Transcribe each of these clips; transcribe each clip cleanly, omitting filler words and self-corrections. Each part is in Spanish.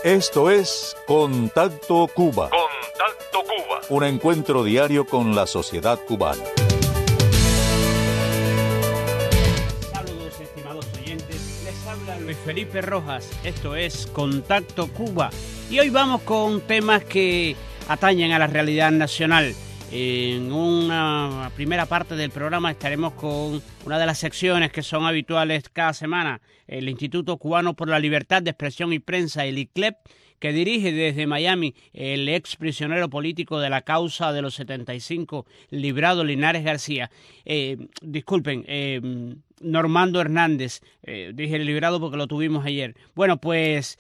Esto es Contacto Cuba. Contacto Cuba. Un encuentro diario con la sociedad cubana. Saludos, estimados oyentes. Les habla Luis Felipe Rojas. Esto es Contacto Cuba. Y hoy vamos con temas que atañen a la realidad nacional. En una primera parte del programa estaremos con una de las secciones que son habituales cada semana, el Instituto Cubano por la Libertad de Expresión y Prensa, el ICLEP, que dirige desde Miami el ex prisionero político de la causa de los 75, Librado Linares García. Normando Hernández, dije Librado porque lo tuvimos ayer. Bueno, pues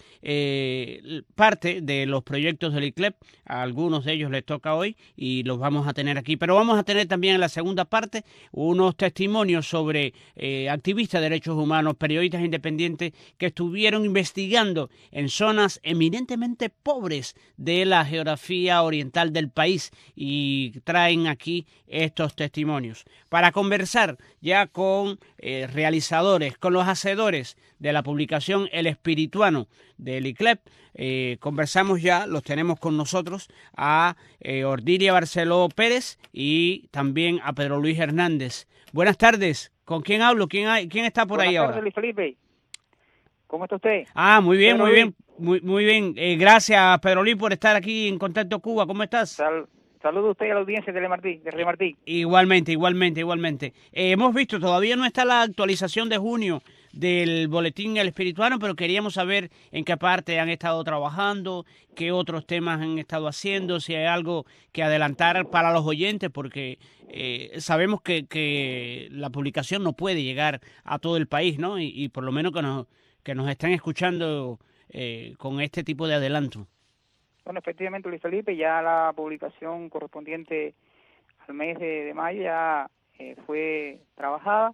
parte de los proyectos del ICLEP, a algunos de ellos les toca hoy y los vamos a tener aquí, pero vamos a tener también en la segunda parte unos testimonios sobre activistas de derechos humanos, periodistas independientes que estuvieron investigando en zonas eminentemente pobres de la geografía oriental del país y traen aquí estos testimonios para conversar ya con realizadores, con los hacedores de la publicación El Espirituano del ICLEP. Conversamos ya, los tenemos con nosotros, a Ordilia Barceló Pérez y también a Pedro Luis Hernández. Buenas tardes, ¿con quién hablo? ¿Quién está por ahí ahora? Buenas tardes, Luis Felipe. ¿Cómo está usted? Muy bien, Pedro muy Luis. bien, muy bien. Gracias, Pedro Luis, por estar aquí en Contacto Cuba. ¿Cómo estás? Saludo a usted y a la audiencia de Rey Martí. Igualmente. Hemos visto, todavía no está la actualización de junio del boletín El Espirituano, pero queríamos saber en qué parte han estado trabajando, qué otros temas han estado haciendo, si hay algo que adelantar para los oyentes, porque sabemos que la publicación no puede llegar a todo el país, ¿no? Y por lo menos que nos estén escuchando con este tipo de adelanto. Bueno, efectivamente, Luis Felipe, ya la publicación correspondiente al mes de mayo ya fue trabajada.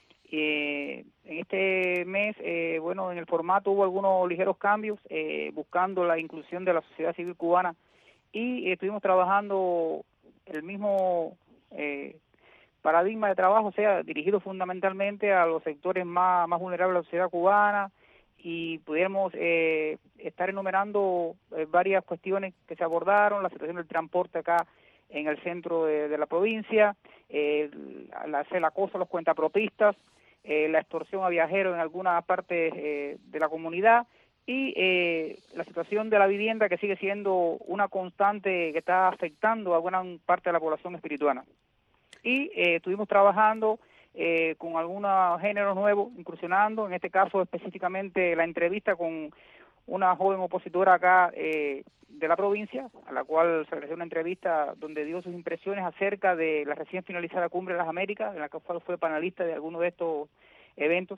En este mes, en el formato hubo algunos ligeros cambios, buscando la inclusión de la sociedad civil cubana, y estuvimos trabajando el mismo paradigma de trabajo, o sea, dirigido fundamentalmente a los sectores más vulnerables de la sociedad cubana, y pudiéramos estar enumerando varias cuestiones que se abordaron: la situación del transporte acá en el centro de la provincia, el acoso a los cuentapropistas, la extorsión a viajeros en algunas partes de la comunidad, y la situación de la vivienda, que sigue siendo una constante que está afectando a buena parte de la población espirituana. Y estuvimos trabajando con algunos géneros nuevos, incursionando, en este caso específicamente la entrevista con una joven opositora acá de la provincia, a la cual se realizó una entrevista donde dio sus impresiones acerca de la recién finalizada Cumbre de las Américas, en la cual fue panelista de algunos de estos eventos.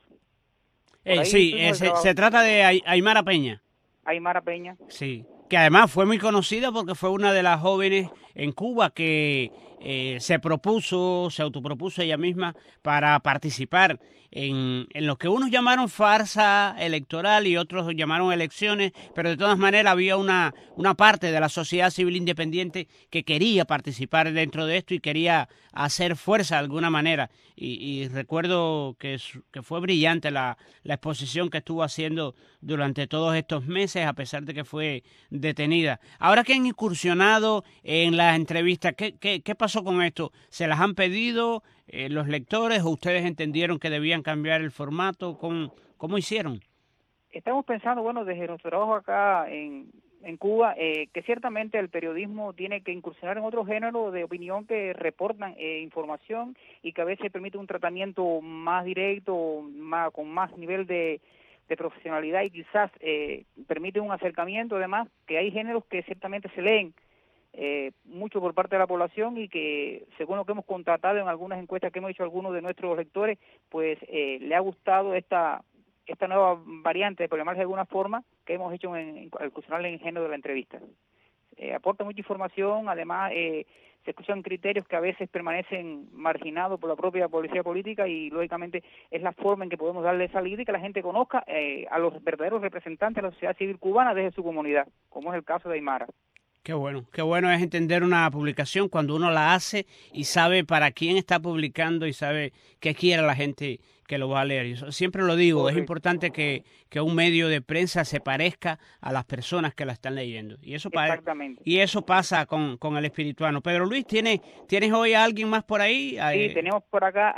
Se trata de Aymara Peña. Aymara Peña. Sí, que además fue muy conocida porque fue una de las jóvenes en Cuba que se autopropuso ella misma para participar en lo que unos llamaron farsa electoral y otros llamaron elecciones, pero de todas maneras había una parte de la sociedad civil independiente que quería participar dentro de esto y quería hacer fuerza de alguna manera. Y recuerdo que fue brillante la exposición que estuvo haciendo durante todos estos meses, a pesar de que fue detenida. Ahora que han incursionado en las entrevistas, ¿qué pasó con esto? ¿Se las han pedido los lectores o ustedes entendieron que debían cambiar el formato? ¿Cómo hicieron? Estamos pensando, desde nuestro trabajo acá en Cuba, que ciertamente el periodismo tiene que incursionar en otro género de opinión que reportan información y que a veces permite un tratamiento más directo, con más nivel de profesionalidad, y quizás permite un acercamiento. Además, que hay géneros que ciertamente se leen mucho por parte de la población y que, según lo que hemos constatado en algunas encuestas que hemos hecho a algunos de nuestros lectores, pues le ha gustado esta nueva variante, por llamarse de alguna forma, que hemos hecho al incursionar en el género de la entrevista. Aporta mucha información, además se escuchan criterios que a veces permanecen marginados por la propia policía política, y lógicamente es la forma en que podemos darle salida y que la gente conozca a los verdaderos representantes de la sociedad civil cubana desde su comunidad, como es el caso de Aymara. Qué bueno es entender una publicación cuando uno la hace y sabe para quién está publicando y sabe qué quiere la gente que lo va a leer. Yo siempre lo digo, es Correcto. importante que un medio de prensa se parezca a las personas que la están leyendo. Y Exactamente. eso pasa con el espirituano. Pedro Luis, ¿tienes hoy a alguien más por ahí? Sí, tenemos por acá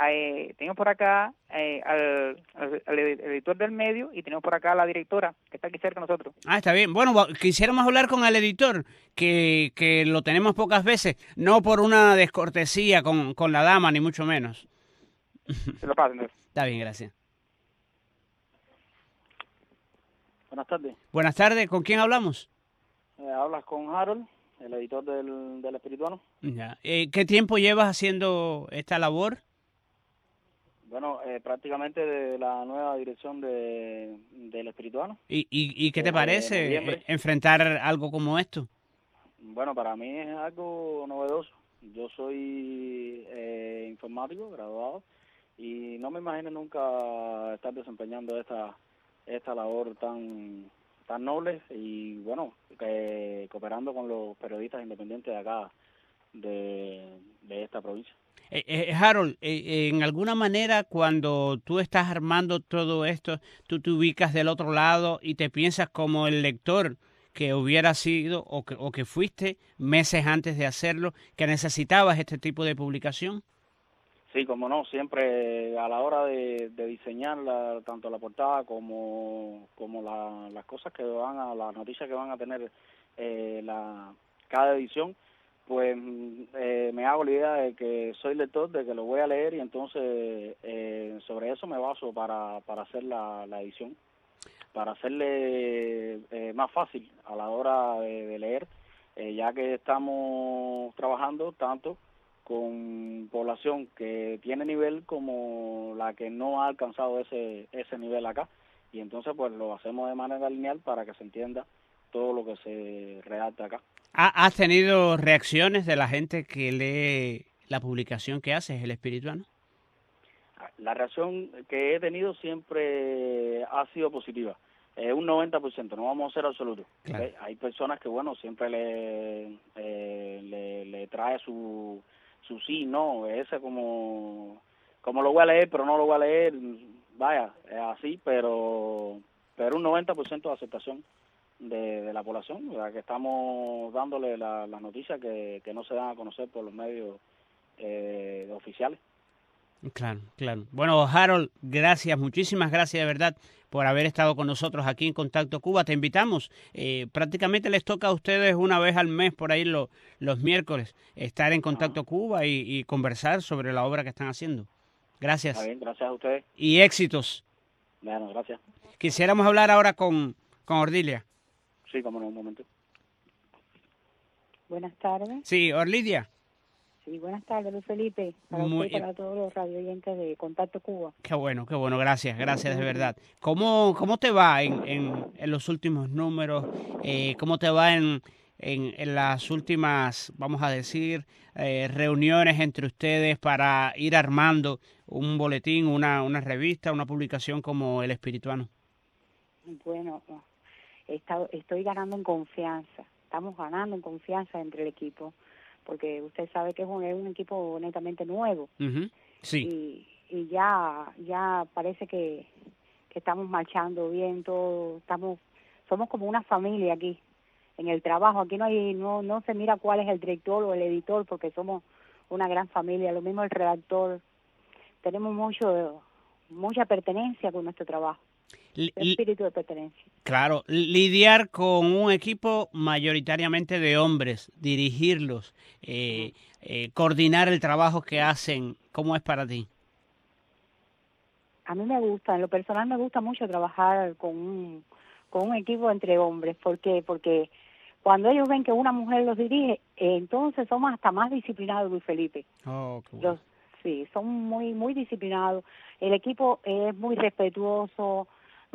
al editor del medio y tenemos por acá a la directora que está aquí cerca de nosotros. Está bien. Bueno, quisiéramos hablar con el editor, que lo tenemos pocas veces, no por una descortesía con la dama, ni mucho menos. Se lo paso, entonces. Está bien, gracias. Buenas tardes. Buenas tardes, ¿con quién hablamos? Hablas con Harold, el editor del Espirituano. Ya. ¿Qué tiempo llevas haciendo esta labor? Bueno, prácticamente de la nueva dirección del Espirituano. ¿Y qué te De parece noviembre. enfrentar algo como esto? Bueno, para mí es algo novedoso. Yo soy informático, graduado, y no me imagino nunca estar desempeñando esta labor tan noble y, bueno, cooperando con los periodistas independientes de acá, de esta provincia. Harold, en alguna manera cuando tú estás armando todo esto, tú te ubicas del otro lado y te piensas como el lector que hubiera sido o que fuiste meses antes de hacerlo, que necesitabas este tipo de publicación. Sí, como no, siempre a la hora de diseñar tanto la portada como las cosas que las noticias que van a tener cada edición, pues me hago la idea de que soy lector, de que lo voy a leer y entonces sobre eso me baso para hacer la edición, para hacerle más fácil a la hora de leer, ya que estamos trabajando tanto con población que tiene nivel como la que no ha alcanzado ese nivel acá, y entonces pues lo hacemos de manera lineal para que se entienda todo lo que se redacta acá. ¿Has tenido reacciones de la gente que lee la publicación que haces, El Espirituano? La reacción que he tenido siempre ha sido positiva, un 90%, no vamos a ser absolutos. Claro. Hay personas que, bueno, siempre le trae su sí, no, ese como lo voy a leer, pero no lo voy a leer, vaya, es así, pero un 90% de aceptación de la población, ya que estamos dándole las noticias que no se dan a conocer por los medios oficiales. Claro, claro. Bueno, Harold, gracias, muchísimas gracias de verdad por haber estado con nosotros aquí en Contacto Cuba. Te invitamos, prácticamente les toca a ustedes una vez al mes, por ahí los miércoles, estar en Contacto Cuba y conversar sobre la obra que están haciendo. Gracias. Está bien, gracias a ustedes. Y éxitos. Bueno, gracias. Quisiéramos hablar ahora con Ordilia. Sí, como no, un momento. Buenas tardes. Sí, Orlidia. Sí, buenas tardes, Luis Felipe, para usted y para todos los radioyentes de Contacto Cuba. Qué bueno, gracias de verdad. ¿Cómo te va en los últimos números? ¿Cómo te va en las últimas, vamos a decir, reuniones entre ustedes para ir armando un boletín, una revista, una publicación como El Espirituano? Bueno, estoy ganando en confianza, estamos ganando en confianza entre el equipo, porque usted sabe que es un equipo netamente nuevo. Uh-huh. Sí. Y ya parece que estamos marchando bien, somos como una familia aquí en el trabajo. Aquí no se mira cuál es el director o el editor, porque somos una gran familia. Lo mismo el redactor, tenemos mucha pertenencia con nuestro trabajo. Espíritu de pertenencia. Claro, lidiar con un equipo mayoritariamente de hombres, dirigirlos, coordinar el trabajo que hacen, ¿cómo es para ti? A mí me gusta, en lo personal me gusta mucho trabajar con un equipo entre hombres. ¿Por qué? Porque cuando ellos ven que una mujer los dirige, entonces somos hasta más disciplinados, Luis Felipe. Oh, qué bueno. Sí, son muy, muy disciplinados. El equipo es muy respetuoso.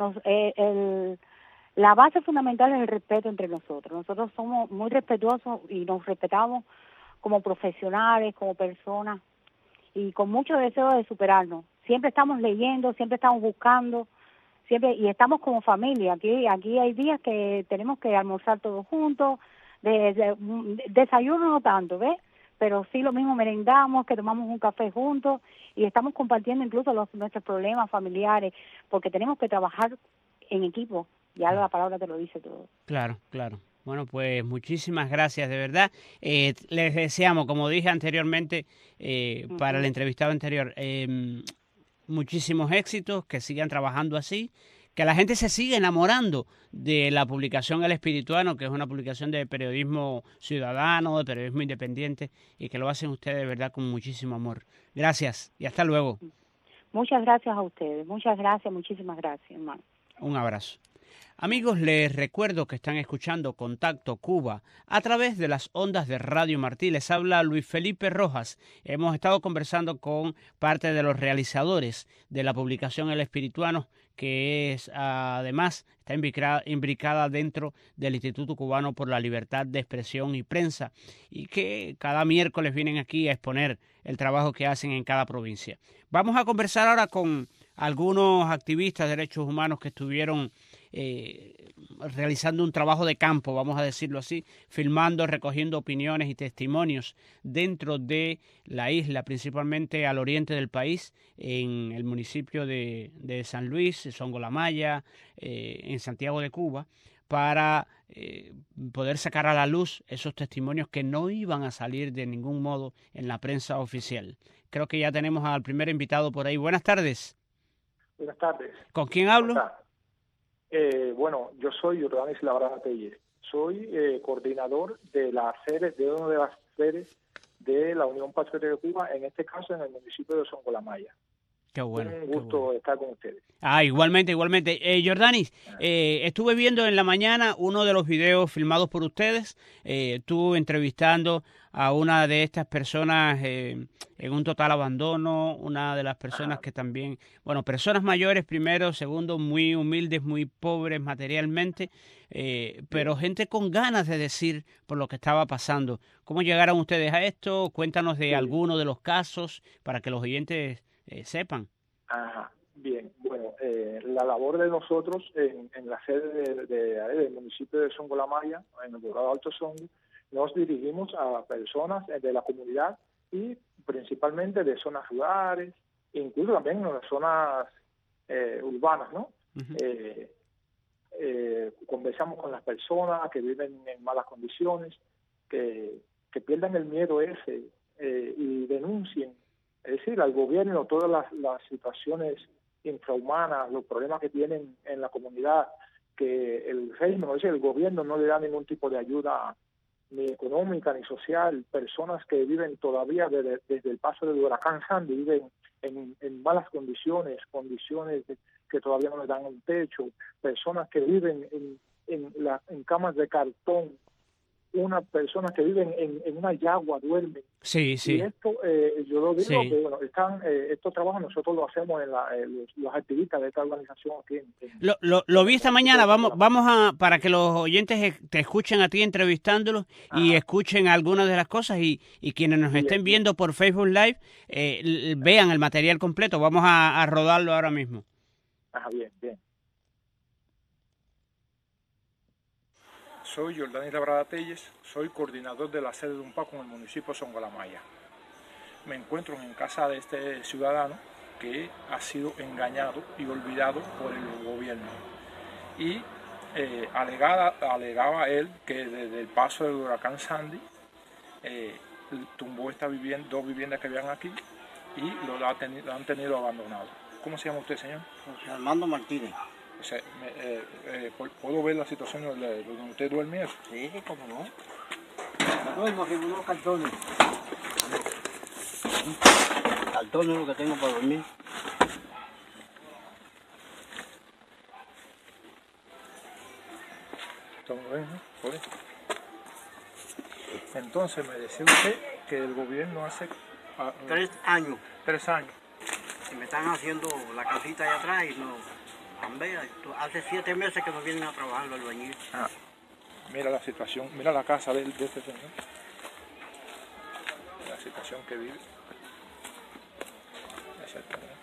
La base fundamental es el respeto entre nosotros. Nosotros somos muy respetuosos y nos respetamos como profesionales, como personas, y con mucho deseo de superarnos. Siempre estamos leyendo, siempre estamos buscando, y estamos como familia. Aquí hay días que tenemos que almorzar todos juntos, desayuno no tanto, ¿ves? pero sí lo mismo, merendamos, que tomamos un café juntos y estamos compartiendo incluso nuestros problemas familiares, porque tenemos que trabajar en equipo, ya la palabra te lo dice todo. Claro, claro. Bueno, pues muchísimas gracias, de verdad. Les deseamos, como dije anteriormente, para el entrevistado anterior, muchísimos éxitos, que sigan trabajando así, que la gente se siga enamorando de la publicación El Espirituano, que es una publicación de periodismo ciudadano, de periodismo independiente, y que lo hacen ustedes de verdad con muchísimo amor. Gracias y hasta luego. Muchas gracias a ustedes, muchas gracias, muchísimas gracias, hermano. Un abrazo. Amigos, les recuerdo que están escuchando Contacto Cuba a través de las ondas de Radio Martí. Les habla Luis Felipe Rojas. Hemos estado conversando con parte de los realizadores de la publicación El Espirituano, que es además está imbricada dentro del Instituto Cubano por la Libertad de Expresión y Prensa, y que cada miércoles vienen aquí a exponer el trabajo que hacen en cada provincia. Vamos a conversar ahora con algunos activistas de derechos humanos que estuvieron realizando un trabajo de campo, vamos a decirlo así, filmando, recogiendo opiniones y testimonios dentro de la isla, principalmente al oriente del país, en el municipio de San Luis, Songolamaya, en Santiago de Cuba, para poder sacar a la luz esos testimonios que no iban a salir de ningún modo en la prensa oficial. Creo que ya tenemos al primer invitado por ahí. Buenas tardes. Buenas tardes. ¿Con quién hablo? Bueno, yo soy Jordanis Labrada Telles. Soy coordinador de las sedes, de una de las sedes de la Unión Patriótica de Cuba, en este caso en el municipio de Songolamaya. Qué bueno. Un gusto estar con ustedes. Igualmente. Jordanis, estuve viendo en la mañana uno de los videos filmados por ustedes. Estuve entrevistando a una de estas personas en un total abandono, una de las personas que también, bueno, personas mayores primero, segundo, muy humildes, muy pobres materialmente, pero gente con ganas de decir por lo que estaba pasando. ¿Cómo llegaron ustedes a esto? Cuéntanos de alguno de los casos para que los oyentes sepan. Bien, bueno, la labor de nosotros en la sede del municipio de Songolamaya, en el Dorado Alto Songo, nos dirigimos a personas de la comunidad y principalmente de zonas rurales, incluso también en las zonas urbanas, ¿no? Uh-huh. Conversamos con las personas que viven en malas condiciones, que pierdan el miedo ese y denuncien, es decir, al gobierno todas las situaciones infrahumanas, los problemas que tienen en la comunidad, que el régimen, es decir, el gobierno no le da ningún tipo de ayuda ni económica ni social, personas que viven todavía desde el paso del huracán Sandy, viven en malas condiciones que todavía no les dan un techo, personas que viven en camas de cartón, unas personas que viven en una yagua, duermen. Sí. Y esto, yo lo digo, que bueno, estos trabajos nosotros lo hacemos los activistas de esta organización aquí. Lo vi esta mañana, vamos a, para que los oyentes te escuchen a ti entrevistándolos y escuchen algunas de las cosas y quienes nos estén viendo por Facebook Live, vean el material completo. Vamos a rodarlo ahora mismo. Bien. Soy Jordanis Labrada Telles, soy coordinador de la sede de UNPAC en el municipio de Songolamaya. Me encuentro en casa de este ciudadano que ha sido engañado y olvidado por el gobierno. Y alegaba él que desde el paso del huracán Sandy tumbó dos viviendas que habían aquí y lo han tenido abandonado. ¿Cómo se llama usted, señor? José Armando Martínez. O sea, ¿puedo ver la situación donde usted duerme? Sí, cómo no. Duermo aquí en unos cartones. Cartones es lo que tengo para dormir. ¿Estamos bien, no? Entonces me decía usted que el gobierno hace 3 años. 3 años. Y me están haciendo la casita allá atrás y no. Hace 7 meses que no vienen a trabajar los albañiles. Mira la situación, mira la casa de este señor. La situación que vive. Exactamente.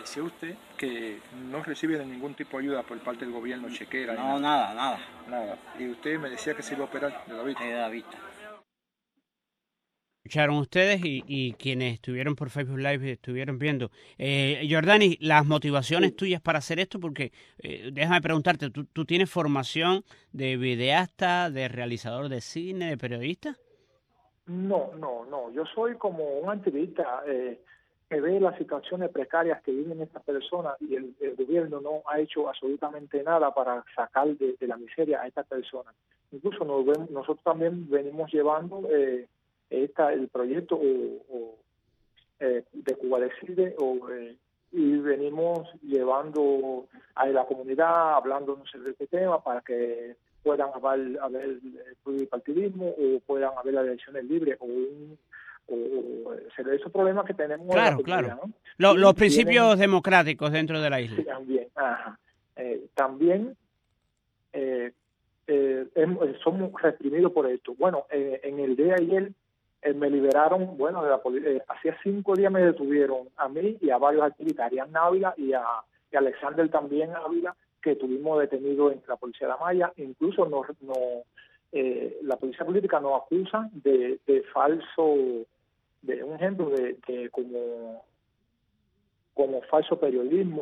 decía usted que no recibe ningún tipo de ayuda por parte del gobierno, chequera. No, nada. Nada. Y usted me decía que se iba a operar de la vista. De la vista. Escucharon ustedes y quienes estuvieron por Facebook Live estuvieron viendo. Jordani, las motivaciones tuyas para hacer esto, porque déjame preguntarte, ¿tú tienes formación de videasta, de realizador de cine, de periodista? No. Yo soy como un activista que ve las situaciones precarias que viven estas personas y el gobierno no ha hecho absolutamente nada para sacar de la miseria a estas personas. Incluso nosotros también venimos llevando el proyecto de Cuba Decide y venimos llevando a la comunidad hablándonos de este tema para que puedan haber el pluripartidismo o puedan haber las elecciones libres o esos problemas que tenemos en la comunidad, ¿no? Los principios democráticos dentro de la isla. Sí, también. También somos reprimidos por esto. Bueno, en el día de ayer me liberaron, bueno, hacía 5 días me detuvieron a mí y a varios activistas, Arián Ávila y a Alexander también Ávila, que tuvimos detenidos en la policía de la Maya. Incluso la policía política nos acusa de falso, de un ejemplo de como falso periodismo.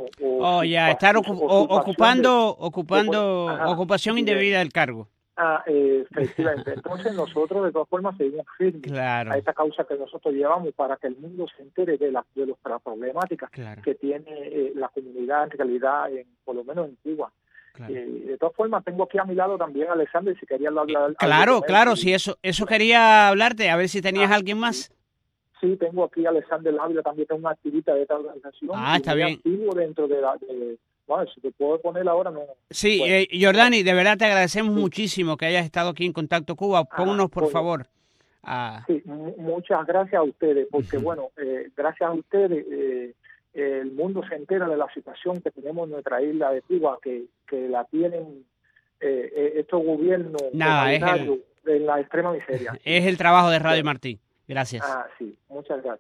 Ocupación indebida del cargo. Efectivamente. Entonces nosotros de todas formas seguimos firmes a esta causa que nosotros llevamos para que el mundo se entere de las problemáticas que tiene la comunidad en realidad, por lo menos en Cuba. De todas formas tengo aquí a mi lado también a Alexander, si quería hablar. Claro, sí, eso quería hablarte, a ver si tenías alguien más. Sí, tengo aquí a Alexander Ávila, también tengo una activista de esta organización. Está bien. Activo dentro de bueno, si te puedo poner ahora, no. Sí, Jordani, de verdad te agradecemos muchísimo que hayas estado aquí en Contacto Cuba. Ponnos, por favor. Sí, muchas gracias a ustedes, porque bueno, gracias a ustedes el mundo se entera de la situación que tenemos en nuestra isla de Cuba, que la tienen estos gobiernos en la extrema miseria. Es el trabajo de Radio Martí. Gracias. Sí, muchas gracias.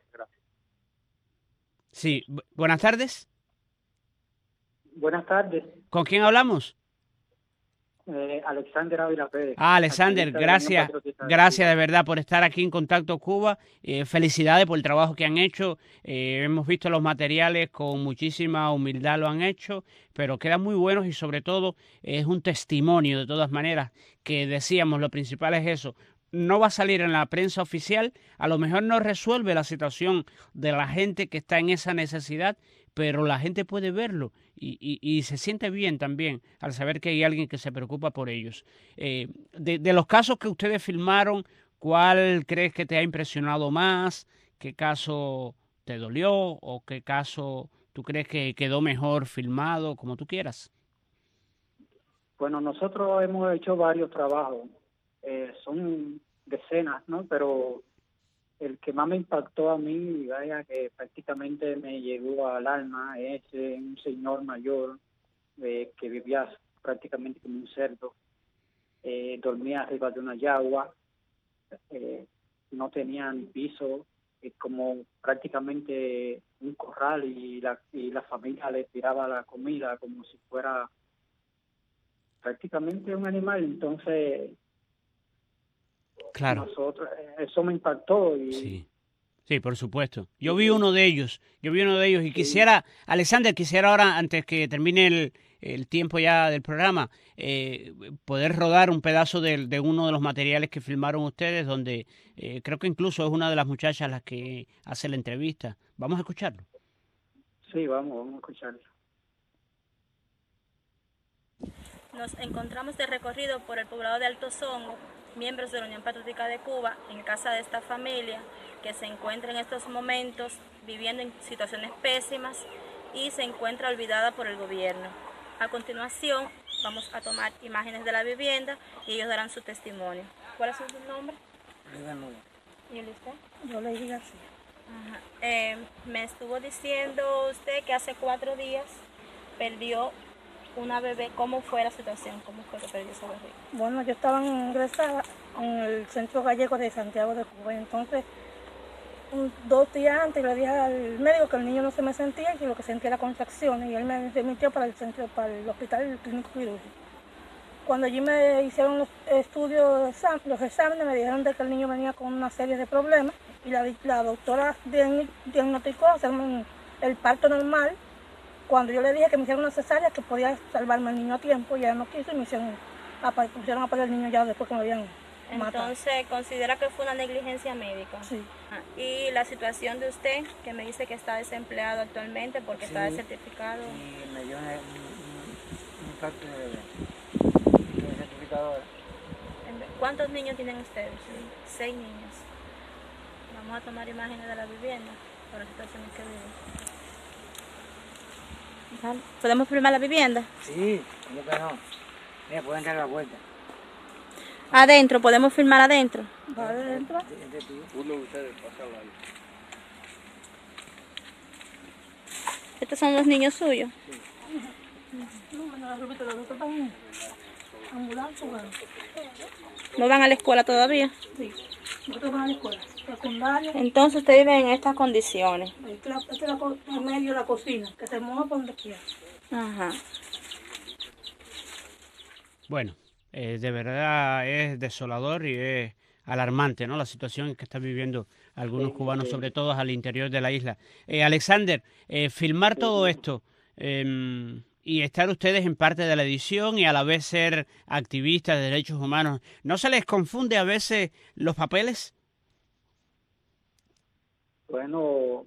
Sí, buenas tardes. Buenas tardes. ¿Con quién hablamos? Alexander Ávila Pérez. Alexander, gracias de verdad por estar aquí en Contacto Cuba. Felicidades por el trabajo que han hecho. Hemos visto los materiales, con muchísima humildad lo han hecho, pero quedan muy buenos y sobre todo es un testimonio de todas maneras que decíamos, lo principal es eso. No va a salir en la prensa oficial, a lo mejor no resuelve la situación de la gente que está en esa necesidad, pero la gente puede verlo y se siente bien también al saber que hay alguien que se preocupa por ellos. De los casos que ustedes filmaron, ¿cuál crees que te ha impresionado más? ¿Qué caso te dolió o qué caso tú crees que quedó mejor filmado, como tú quieras? Bueno, nosotros hemos hecho varios trabajos, son decenas, ¿no? Pero el que más me impactó a mí, vaya, que prácticamente me llegó al alma, es un señor mayor que vivía prácticamente como un cerdo, dormía arriba de una yagua, no tenía ni piso, como prácticamente un corral y la familia le tiraba la comida como si fuera prácticamente un animal. Entonces nosotros, eso me impactó Sí, por supuesto. Yo vi uno de ellos y quisiera, Alexander, ahora, antes que termine el tiempo ya del programa, poder rodar un pedazo de uno de los materiales que filmaron ustedes, donde creo que incluso es una de las muchachas las que hace la entrevista. ¿Vamos a escucharlo? Sí, vamos a escucharlo. Nos encontramos de recorrido por el poblado de Alto Songo, miembros de la Unión Patriótica de Cuba, en casa de esta familia que se encuentra en estos momentos viviendo en situaciones pésimas y se encuentra olvidada por el gobierno. A continuación vamos a tomar imágenes de la vivienda y ellos darán su testimonio. ¿Cuál es su nombre? ¿Y usted? Yo le dije así. Me estuvo diciendo usted que hace 4 días perdió una bebé. ¿Cómo fue la situación? ¿Cómo fue que perdió esa bebé? Bueno, yo estaba ingresada en el Centro Gallego de Santiago de Cuba, entonces 2 días antes le dije al médico que el niño no se me sentía y que lo que sentía era contracciones, y él me remitió para el hospital clínico quirúrgico. Cuando allí me hicieron los estudios, los exámenes, me dijeron de que el niño venía con una serie de problemas y la doctora diagnosticó hacerme el parto normal. Cuando yo le dije que me hicieran una cesárea, que podía salvarme al niño a tiempo, y ella no quiso y me pusieron a parir el niño ya después que me habían matado. Entonces, ¿considera que fue una negligencia médica? Sí. ¿Y la situación de usted, que me dice que está desempleado actualmente porque está desertificado? Sí, me dio un impacto de certificadora. ¿Cuántos niños tienen ustedes? 6 niños. Vamos a tomar imágenes de la vivienda para la situación en que viven. ¿Podemos filmar la vivienda? Sí, ¿cómo que no? Mira, pueden entrar a la puerta. Adentro, ¿podemos filmar adentro? ¿Adentro? Uno de ustedes, pasarlo ahí. ¿Estos son los niños suyos? ¿No van a la escuela todavía? Sí, nosotros vamos a la escuela secundaria. Entonces usted vive en estas condiciones. Este es en medio de la cocina, que se moja por donde quiera. Ajá. Bueno, de verdad es desolador y es alarmante, ¿no? La situación que están viviendo algunos cubanos, sobre todo al interior de la isla. Alexander, filmar todo esto y estar ustedes en parte de la edición y a la vez ser activistas de derechos humanos, ¿no se les confunde a veces los papeles? Bueno,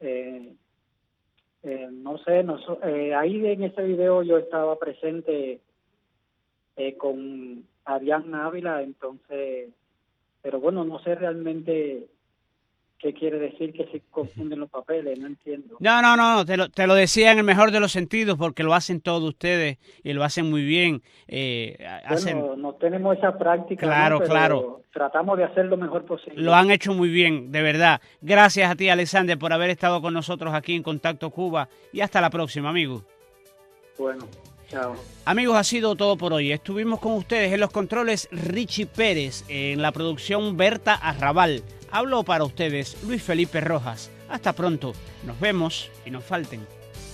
no sé, ahí en ese video yo estaba presente con Arián Ávila, entonces, pero bueno, no sé realmente qué quiere decir que se confunden los papeles, no entiendo. No, te lo decía en el mejor de los sentidos, porque lo hacen todos ustedes y lo hacen muy bien. Bueno, no tenemos esa práctica, claro, ¿no? Pero claro. Tratamos de hacer lo mejor posible. Lo han hecho muy bien, de verdad. Gracias a ti, Alexander, por haber estado con nosotros aquí en Contacto Cuba, y hasta la próxima, amigos. Bueno, chao. Amigos, ha sido todo por hoy. Estuvimos con ustedes en los controles Richie Pérez, en la producción Berta Arrabal. Habló para ustedes Luis Felipe Rojas. Hasta pronto. Nos vemos y no falten.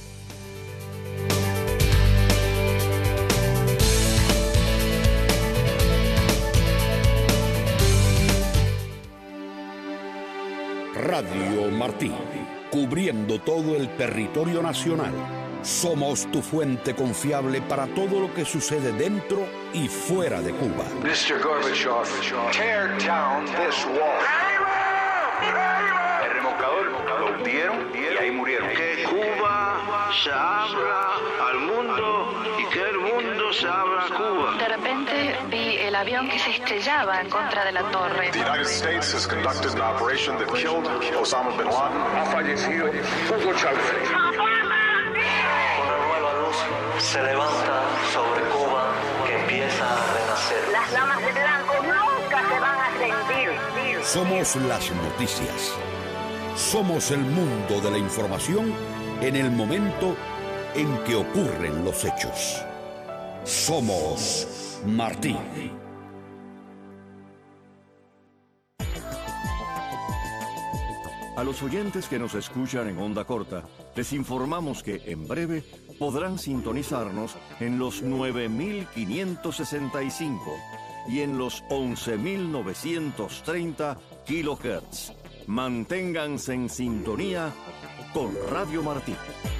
Radio Martí, cubriendo todo el territorio nacional. Somos tu fuente confiable para todo lo que sucede dentro y fuera de Cuba. Mr. Gorbachev, tear down this wall. El remolcador lo hundieron y ahí murieron. Que Cuba se abra al mundo y que el mundo se abra a Cuba. De repente vi el avión que se estrellaba en contra de la torre. The United States has conducted an operation that killed Osama bin Laden. Ha fallecido Hugo Chávez. Se levanta sobre Cuba, que empieza a renacer. Las damas de blanco nunca se van a rendir. Somos las noticias. Somos el mundo de la información en el momento en que ocurren los hechos. Somos Martí. A los oyentes que nos escuchan en onda corta, les informamos que en breve podrán sintonizarnos en los 9.565 y en los 11.930 kilohertz. Manténganse en sintonía con Radio Martí.